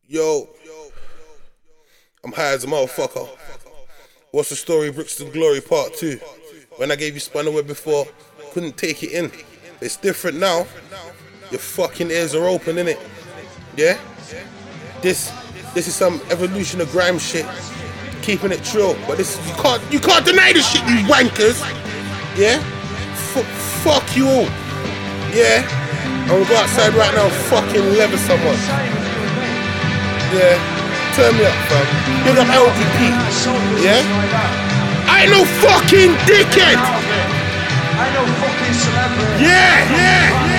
Yo, I'm high as a motherfucker. What's the story, Brixton Glory Part 2? When I gave you Spinal Web before, couldn't take it in. It's different now. Your fucking ears are open, innit? Yeah? This is some evolution of grime shit. Keeping it true. But this you can't deny this shit, you wankers. Yeah? Fuck you all. Yeah? I'm gonna go outside right now and fucking leather someone. Yeah? Turn me up, fam. Big up LDP. Yeah? I ain't no fucking dickhead. I know fucking celebrity. Yeah.